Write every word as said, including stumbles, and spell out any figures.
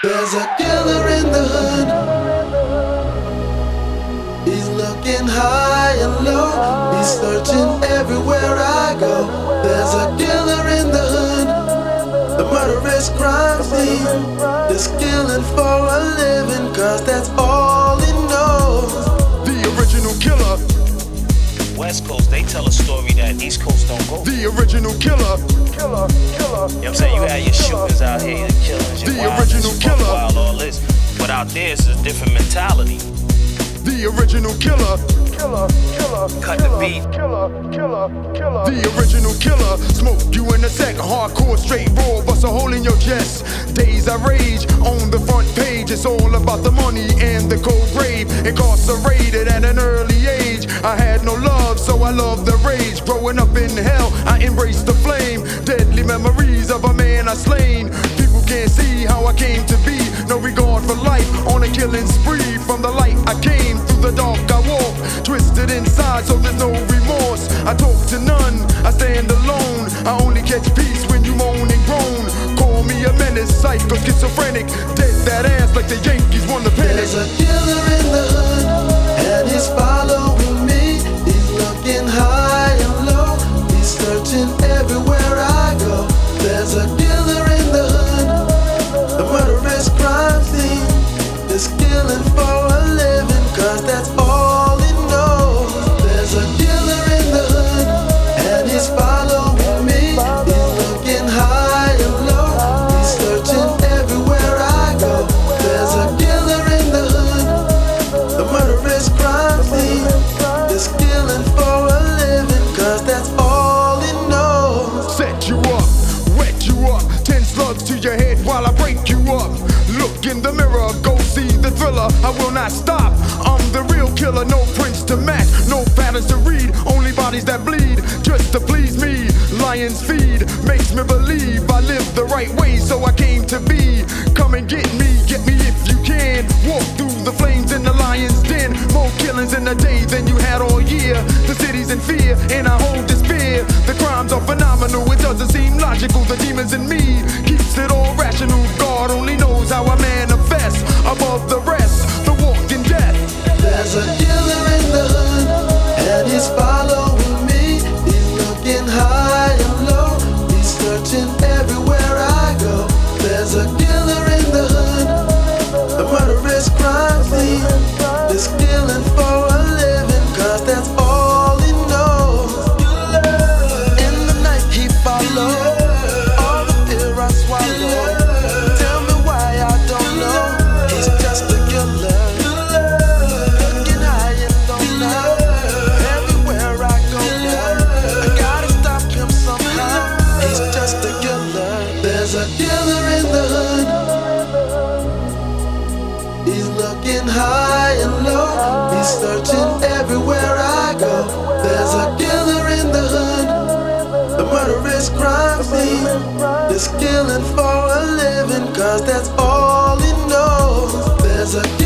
There's a killer in the hood. He's looking high and low. He's searching everywhere I go. There's a killer in the hood. The murderous crime scene. This killing for a living, cause that's all he knows. The original killer. West Coast, they tell a story that East Coast don't go. The original killer. Killer, killer. You know what I'm saying? You had your shooters out here, the killers, your The wild, original your killer. wild, all this. But out there, it's a different mentality. The original killer. Killer, killer. Cut the beat. Killer, killer, killer. The original killer. Smoke you in a sec. Hardcore, straight raw. Bust a hole in your chest. Days I rage. On the front page, it's all about the money and the cold grave. Incarcerated at an early age. I had no love, so I loved the rage. Growing up in hell, I embraced the flame. Deadly memories of a man I slain. People can't see how I came to be. No regard for life. On a killing spree. From the light I came, through the dark I walk. Twisted inside, so there's no remorse. I talk to none, I stand alone. I only catch peace when you moan and groan. Call me a menace, psycho, schizophrenic. Dead that ass like the Yankees won the pennant. There's a killer in the hood, and he's following me. He's looking high and low. He's searching everywhere I go. There's a killer in the hood, the murderous crime scene. This killing for a living, cause that's all he knows. There's a killer in the hood, and he's following me. He's looking high and low. He's searching everywhere I go. There's a killer in the hood, the murderous crime scene. This killing for a living, cause that's all he knows. Set you up, wet you up. Ten slugs to your head while I break you up. Look in the mirror, go see the thriller. I will not stop, I'm the real killer. No prints to match, no patterns to read. Only bodies that bleed, just to please me. Lion's feed makes me believe I live the right way, so I came to be. Come and get me, get me if you can. Walk through the flames in the lion's den. More killings in a day than you had all year. The city's in fear, and I hold despair. The crimes are phenomenal, it doesn't seem logical. The demons in me keeps it all rational. God only knows how I manifest above the rest, the walking death. There's a killer in the hood, and he's following me. He's looking high and low. He's searching everywhere I go. There's a killer in the hood, the murderous crime scene. This killing for a living, cause that's all he knows. In the night he follows all the fear I swallow. Tell me why I don't know. He's just a killer. Looking high and low now. Everywhere I go now. I gotta stop him somehow. He's just a killer. There's a killer in the hood. He's looking high and low. He's searching everywhere I go. There's a killer in the hood, the murderous crime scene. This killing for a living, cause that's all he knows. There's a